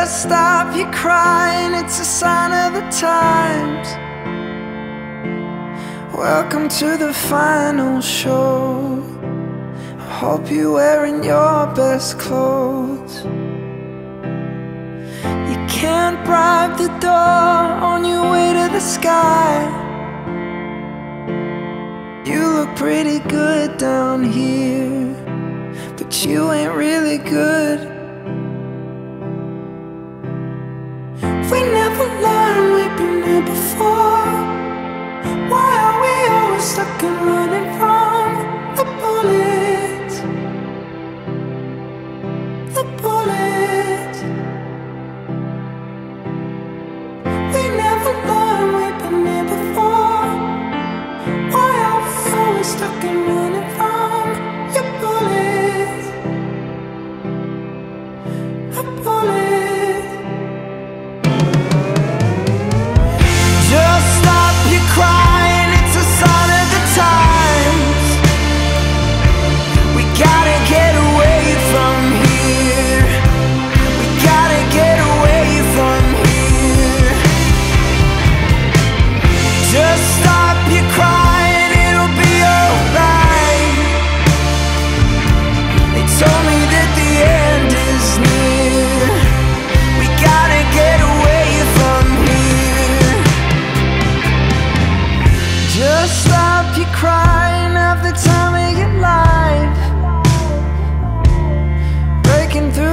Just stop your crying, it's a sign of the times. Welcome to the final show. I hope you're wearing your best clothes. You can't bribe the door on your way to the sky. You look pretty good down here, but you ain't really good. We never learned, we've been here before. Why are we always stuck and running from the bullets? The bullets. We never learned, we've been here before. Why are we always stuck and running from your bullets? The bullets. Just stop your crying, it's a sign of the times. We gotta get away from here. We gotta get away from here. Just stop your crying, it'll be alright. They told me that the end is near. We gotta get away from here. Just stop your crying, have the time of your life. Breaking through